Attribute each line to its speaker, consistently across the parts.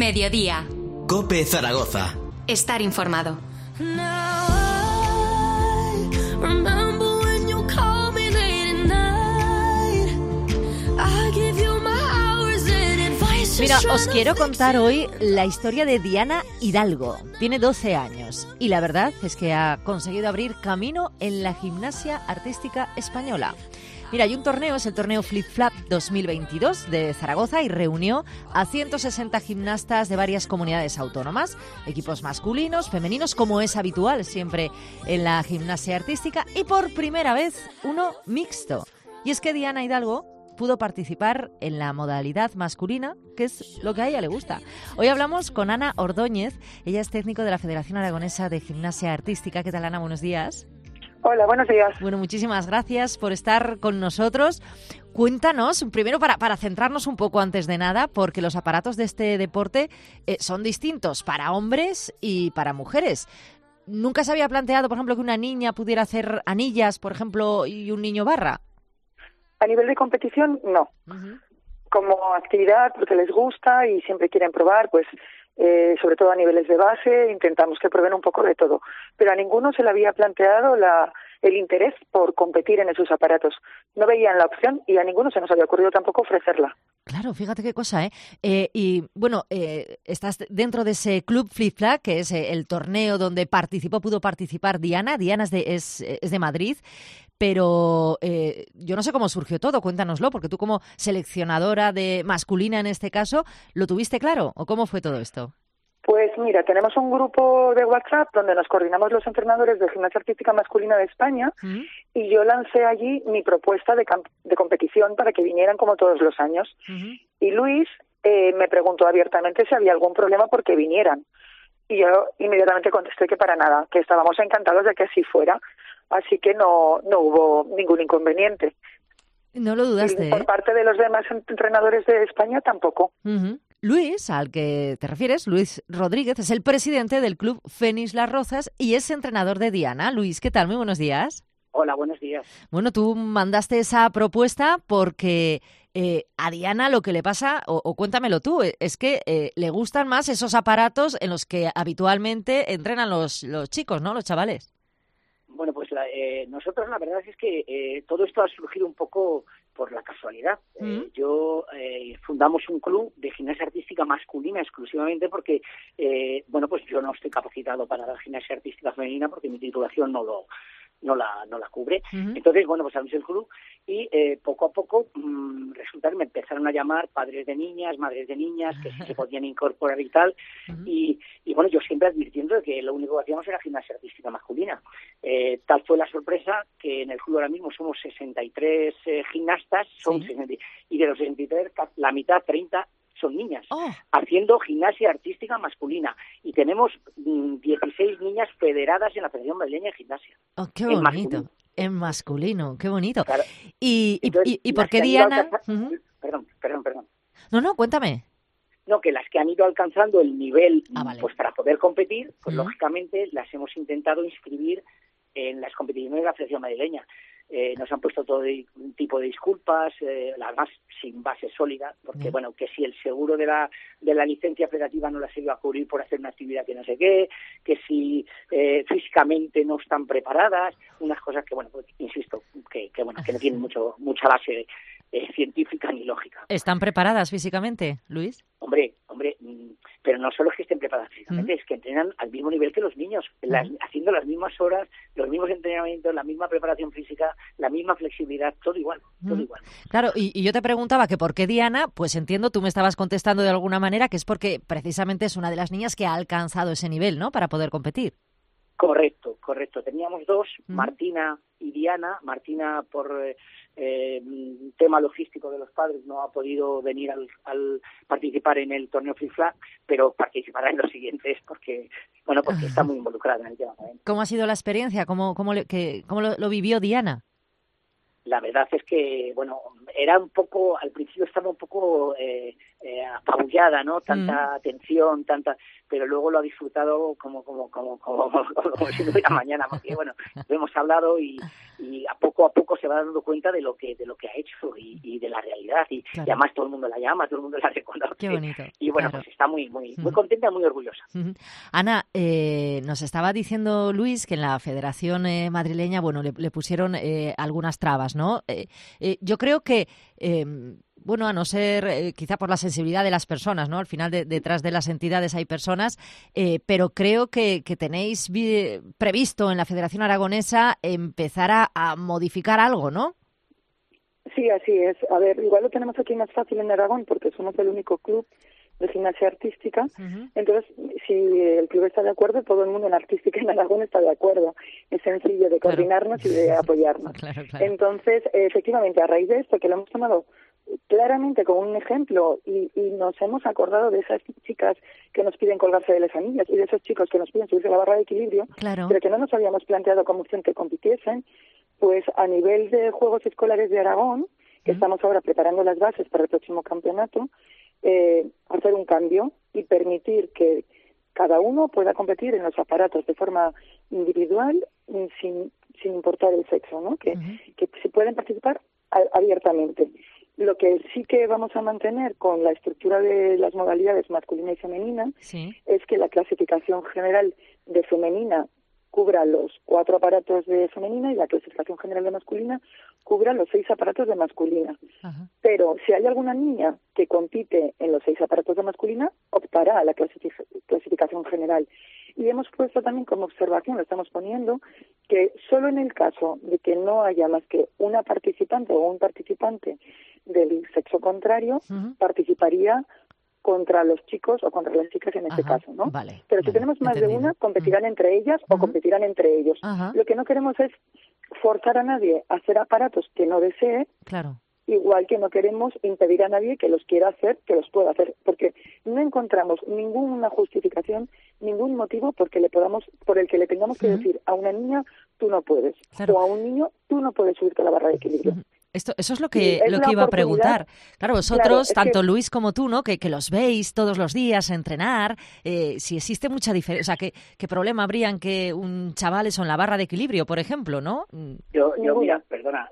Speaker 1: Mediodía.
Speaker 2: COPE Zaragoza.
Speaker 1: Estar informado.
Speaker 3: Mira, os quiero contar hoy la historia de Diana Hidalgo. Tiene 12 años y la verdad es que ha conseguido abrir camino en la gimnasia artística española. Mira, hay un torneo, es el torneo Flip Flap 2022 de Zaragoza y reunió a 160 gimnastas de varias comunidades autónomas, equipos masculinos, femeninos, como es habitual siempre en la gimnasia artística, y por primera vez uno mixto. Y es que Diana Hidalgo pudo participar en la modalidad masculina, que es lo que a ella le gusta. Hoy hablamos con Ana Ordóñez, ella es técnico de la Federación Aragonesa de Gimnasia Artística. ¿Qué tal, Ana? Buenos días.
Speaker 4: Hola, buenos días.
Speaker 3: Bueno, muchísimas gracias por estar con nosotros. Cuéntanos, primero para centrarnos un poco antes de nada, porque los aparatos de este deporte son distintos para hombres y para mujeres. ¿Nunca se había planteado, por ejemplo, que una niña pudiera hacer anillas, por ejemplo, y un niño barra?
Speaker 4: A nivel de competición, no. Uh-huh. Como actividad, porque les gusta y siempre quieren probar, pues sobre todo a niveles de base, intentamos que prueben un poco de todo. Pero a ninguno se le había planteado el interés por competir en esos aparatos. No veían la opción y a ninguno se nos había ocurrido tampoco ofrecerla.
Speaker 3: Claro, fíjate qué cosa, ¿eh? Y bueno, estás dentro de ese club Flip Flap, que es el torneo donde pudo participar Diana. Diana es de Madrid. Pero yo no sé cómo surgió todo, cuéntanoslo, porque tú como seleccionadora de masculina en este caso, ¿lo tuviste claro o cómo fue todo esto?
Speaker 4: Pues mira, tenemos un grupo de WhatsApp donde nos coordinamos los entrenadores de gimnasia artística masculina de España y yo lancé allí mi propuesta de competición para que vinieran como todos los años. Y Luis me preguntó abiertamente si había algún problema porque vinieran. Y yo inmediatamente contesté que para nada, que estábamos encantados de que así fuera. Así que no hubo ningún inconveniente.
Speaker 3: No lo dudaste,
Speaker 4: y por parte de los demás entrenadores de España tampoco.
Speaker 3: Uh-huh. Luis, al que te refieres, Luis Rodríguez, es el presidente del club Fénix Las Rozas y es entrenador de Diana. Luis, ¿qué tal? Muy buenos días.
Speaker 5: Hola, buenos días.
Speaker 3: Bueno, tú mandaste esa propuesta porque a Diana lo que le pasa, o cuéntamelo tú, es que le gustan más esos aparatos en los que habitualmente entrenan los chicos, ¿no? Los chavales.
Speaker 5: Bueno, pues nosotros la verdad es que todo esto ha surgido un poco por la casualidad. Fundamos un club de gimnasia artística masculina exclusivamente porque, pues yo no estoy capacitado para la gimnasia artística femenina porque mi titulación no la cubre. Uh-huh. Entonces, pues abrimos el club y poco a poco resulta que me empezaron a llamar padres de niñas, madres de niñas, que sí se podían incorporar y tal. Uh-huh. Y bueno, yo siempre advirtiendo de que lo único que hacíamos era gimnasia artística masculina. Tal fue la sorpresa que en el club ahora mismo somos 63 gimnastas, y de los 63, la mitad, 30, son niñas, haciendo gimnasia artística masculina. Y tenemos 16 niñas federadas en la Federación Madrileña de Gimnasia.
Speaker 3: ¡Oh, qué bonito! En masculino, qué bonito. Claro. ¿Y por qué Diana?
Speaker 5: Perdón.
Speaker 3: No, cuéntame.
Speaker 5: No, que las que han ido alcanzando el nivel
Speaker 3: vale.
Speaker 5: Pues para poder competir, pues lógicamente las hemos intentado inscribir en las competiciones de la Federación Madrileña. Nos han puesto todo tipo de disculpas, además sin base sólida, porque que si el seguro de la licencia federativa no la se iba a cubrir por hacer una actividad que no sé qué, que si físicamente no están preparadas, unas cosas que insisto, que no tienen mucha base científica ni lógica.
Speaker 3: ¿Están preparadas físicamente, Luis?
Speaker 5: Hombre, pero no solo es que estén preparadas físicamente, es que entrenan al mismo nivel que los niños, haciendo las mismas horas, los mismos entrenamientos, la misma preparación física, la misma flexibilidad, todo igual.
Speaker 3: Claro, y yo te preguntaba que por qué Diana, pues entiendo, tú me estabas contestando de alguna manera que es porque precisamente es una de las niñas que ha alcanzado ese nivel, ¿no?, para poder competir.
Speaker 5: Correcto. Teníamos dos, Martina y Diana. Martina, por tema logístico de los padres, no ha podido venir al participar en el torneo Flip Flap, pero participará en los siguientes porque está muy involucrada en el tema también.
Speaker 3: ¿Cómo ha sido la experiencia? ¿Cómo lo vivió Diana?
Speaker 5: La verdad es que, era un poco, al principio estaba un poco apabullada, ¿no? Tanta atención, pero luego lo ha disfrutado como si no hubiera mañana, porque bueno, lo hemos hablado y a poco se va dando cuenta de lo que ha hecho y de la realidad y además todo el mundo la llama, todo el mundo la reconoce.
Speaker 3: Qué bonito.
Speaker 5: Y bueno, pues está muy contenta, muy orgullosa.
Speaker 3: Ana, nos estaba diciendo Luis que en la Federación madrileña, bueno, le pusieron algunas trabas, ¿no? Yo creo que bueno, a no ser quizá por la sensibilidad de las personas, ¿no? Al final detrás de las entidades hay personas, pero creo que tenéis previsto en la Federación Aragonesa empezar a modificar algo, ¿no?
Speaker 4: Sí, así es. A ver, igual lo tenemos aquí más fácil en Aragón porque somos el único club de gimnasia artística. Entonces, si el club está de acuerdo, todo el mundo en artística en Aragón está de acuerdo. Es sencillo de coordinarnos y de apoyarnos.
Speaker 3: Claro.
Speaker 4: Entonces, efectivamente, a raíz de esto, que lo hemos tomado claramente como un ejemplo y nos hemos acordado de esas chicas que nos piden colgarse de las anillas y de esos chicos que nos piden subirse a la barra de equilibrio, pero que no nos habíamos planteado como opción que compitiesen, pues a nivel de Juegos Escolares de Aragón, que estamos ahora preparando las bases para el próximo campeonato, hacer un cambio y permitir que cada uno pueda competir en los aparatos de forma individual sin importar el sexo, ¿no? Que se pueden participar abiertamente. Lo que sí que vamos a mantener con la estructura de las modalidades masculina y femenina es que la clasificación general de femenina cubra los 4 aparatos de femenina y la clasificación general de masculina cubra los 6 aparatos de masculina. Pero si hay alguna niña que compite en los 6 aparatos de masculina, optará a la clasificación general. Y hemos puesto también como observación, lo estamos poniendo, que solo en el caso de que no haya más que una participante o un participante del sexo contrario, participaría contra los chicos o contra las chicas en este caso, ¿no? Pero si tenemos más de una, competirán entre ellas o competirán entre ellos. Lo que no queremos es forzar a nadie a hacer aparatos que no desee, igual que no queremos impedir a nadie que los quiera hacer, que los pueda hacer, porque no encontramos ninguna justificación, ningún motivo por el que le tengamos que decir a una niña, tú no puedes, o a un niño, tú no puedes subirte a la barra de equilibrio.
Speaker 3: Eso es lo que iba a preguntar. Claro, vosotros, tanto Luis como tú, ¿no? Que los veis todos los días entrenar, si existe mucha diferencia, o sea, ¿qué problema habría en que un chaval eso en la barra de equilibrio, por ejemplo, no?
Speaker 5: Yo mira, perdona,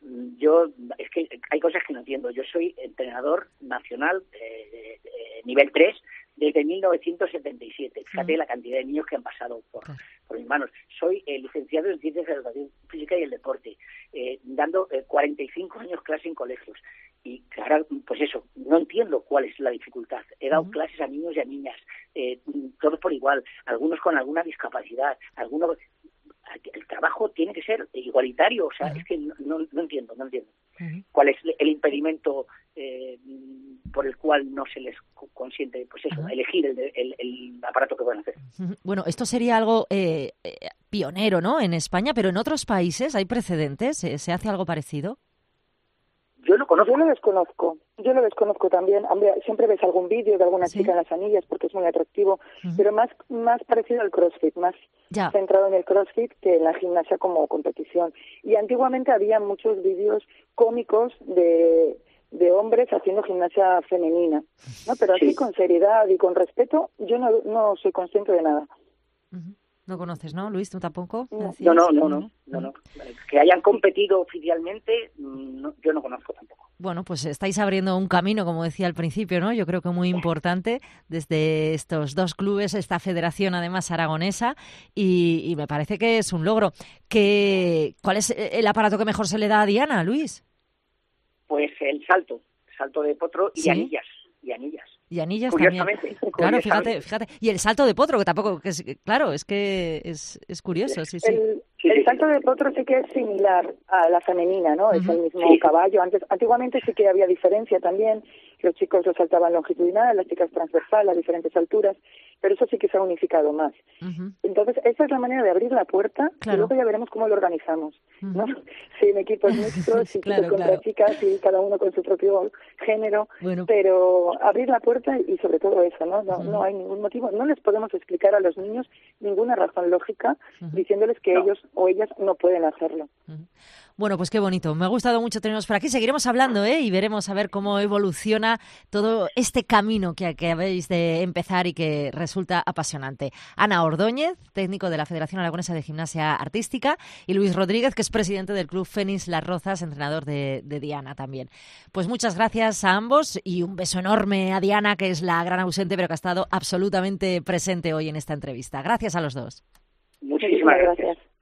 Speaker 5: es que hay cosas que no entiendo. Yo soy entrenador nacional de nivel 3 desde 1977. Fíjate la cantidad de niños que han pasado por mis manos. Soy licenciado en Ciencias de la Educación Física y el Deporte, dando 45 años clase en colegios. Y claro, pues eso, no entiendo cuál es la dificultad. He dado clases a niños y a niñas, todos por igual, algunos con alguna discapacidad, algunos... El trabajo tiene que ser igualitario, o sea, es que no entiendo. ¿Cuál es el impedimento por el cual no se les consiente, pues eso, elegir el aparato que van a hacer?
Speaker 3: Bueno, esto sería algo pionero, ¿no?, en España, pero en otros países hay precedentes, ¿se hace algo parecido?
Speaker 5: Yo lo conozco.
Speaker 4: Yo lo desconozco también. Hombre, siempre ves algún vídeo de alguna chica en las anillas porque es muy atractivo, pero más parecido al CrossFit, más centrado en el CrossFit que en la gimnasia como competición. Y antiguamente había muchos vídeos cómicos de hombres haciendo gimnasia femenina, ¿no? Pero así con seriedad y con respeto, yo no soy consciente de nada.
Speaker 3: No conoces, ¿no, Luis? ¿Tú tampoco?
Speaker 5: No. Que hayan competido oficialmente, yo no conozco tampoco.
Speaker 3: Bueno, pues estáis abriendo un camino, como decía al principio, ¿no? Yo creo que muy importante desde estos 2 clubes, esta federación además aragonesa, y me parece que es un logro. ¿Cuál es el aparato que mejor se le da a Diana, Luis?
Speaker 5: Pues el salto de potro y anillas.
Speaker 3: Y anillas
Speaker 5: curiosamente,
Speaker 3: también. Claro, fíjate. Y el salto de potro, que tampoco, es curioso, sí.
Speaker 4: El salto de potro sí que es similar a la femenina, ¿no? Es el mismo caballo. Antiguamente sí que había diferencia también. Los chicos lo saltaban longitudinal, las chicas transversal a diferentes alturas, pero eso sí que se ha unificado más. Entonces, esa es la manera de abrir la puerta y luego ya veremos cómo lo organizamos, ¿no? Si en equipos mixtos, si chicos contra chicas, y cada uno con su propio género, pero abrir la puerta y sobre todo eso, ¿no? No hay ningún motivo. No les podemos explicar a los niños ninguna razón lógica diciéndoles que ellos ellas no pueden hacerlo.
Speaker 3: Bueno, pues qué bonito. Me ha gustado mucho tenernos por aquí. Seguiremos hablando, y veremos a ver cómo evoluciona todo este camino que habéis de empezar y que resulta apasionante. Ana Ordóñez, técnico de la Federación Aragonesa de Gimnasia Artística, y Luis Rodríguez, que es presidente del Club Fénix Las Rozas, entrenador de Diana también. Pues muchas gracias a ambos y un beso enorme a Diana, que es la gran ausente, pero que ha estado absolutamente presente hoy en esta entrevista. Gracias a los dos.
Speaker 5: Muchísimas gracias.